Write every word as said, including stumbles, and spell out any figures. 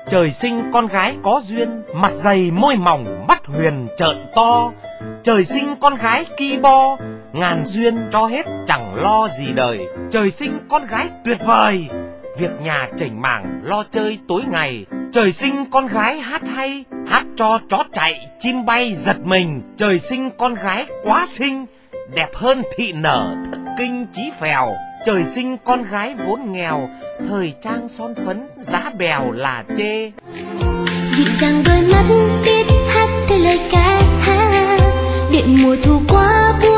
Trời sinh con gái có duyên, mặt dày môi mỏng, mắt huyền trợn to. Trời sinh con gái ki bo, ngàn duyên cho hết chẳng lo gì đời. Trời sinh con gái tuyệt vời, việc nhà chảnh mảng lo chơi tối ngày. Trời sinh con gái hát hay, hát cho chó chạy, chim bay giật mình. Trời sinh con gái quá xinh, đẹp hơn thị nở thất kinh chí phèo. Trời sinh con gái vốn nghèo, thời trang son phấn giá bèo là chê. Dịu dàng đôi mắt biết hát theo lời ca hát, đợi mùa thu qua buông